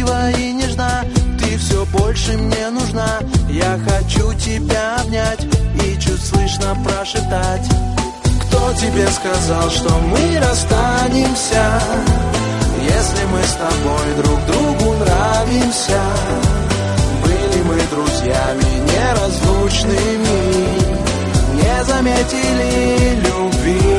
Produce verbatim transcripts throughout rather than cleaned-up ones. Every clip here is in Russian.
красива и нежна, ты все больше мне нужна. Я хочу тебя обнять и чуть слышно прошептать. Кто тебе сказал, что мы расстанемся, если мы с тобой друг другу нравимся? Были мы друзьями неразлучными, не заметили любви,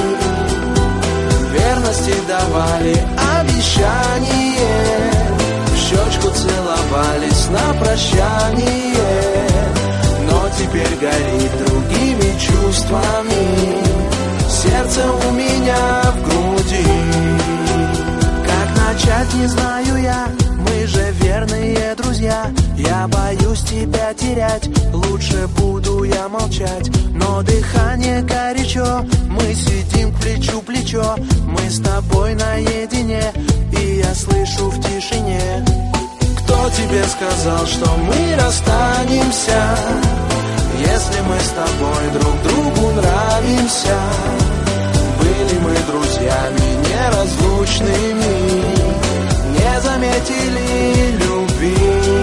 верности давали обещание, в щечку целовались на прощание, но теперь горит другими чувствами сердце у меня в груди. Как начать, не знаю я, мы же верные друзья. Я боюсь тебя терять, лучше буду я молчать. Но дыхание горячо, мы сидим плечу к плечу, мы с тобой наедине, и я слышу в тишине. Кто тебе сказал, что мы расстанемся, если мы с тобой друг другу нравимся? Были мы друзьями неразлучными, не заметили любви,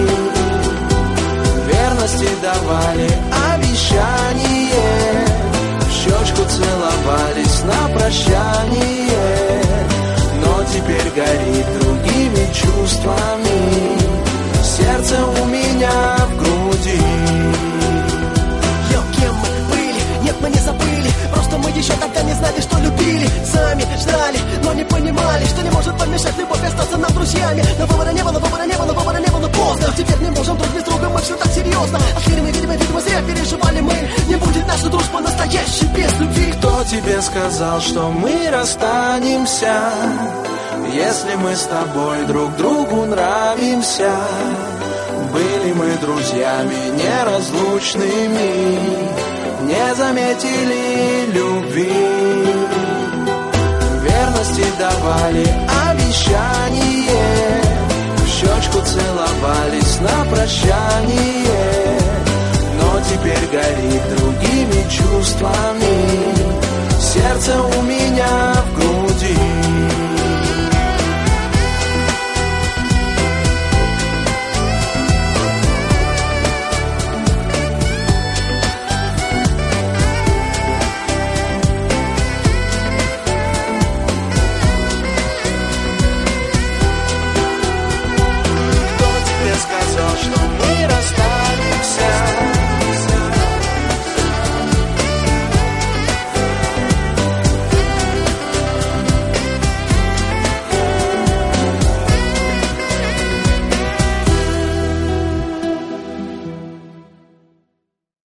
верности давали обещание, в щечку целовались на прощание, но теперь горит другими чувствами сердце у меня в груди. Йо, кем мы были? Нет, мы не забыли, просто мы еще тогда не знали, что любили. Сами ждали, но не понимали, что не может помешать любовь остаться нам друзьями. Но выбора не было, выбора не было, выбора не было поздно. Теперь не можем друг без друга, мы все так серьезно. Отхили мы, видимо, видимо, зря переживали мы. Не будет наша дружба настоящей без любви. Кто тебе сказал, что мы расстанемся, если мы с тобой друг другу нравимся? Были мы друзьями неразлучными, не заметили любви, верности давали обещание, в щечку целовались на прощание, но теперь горит другими чувствами сердце у меня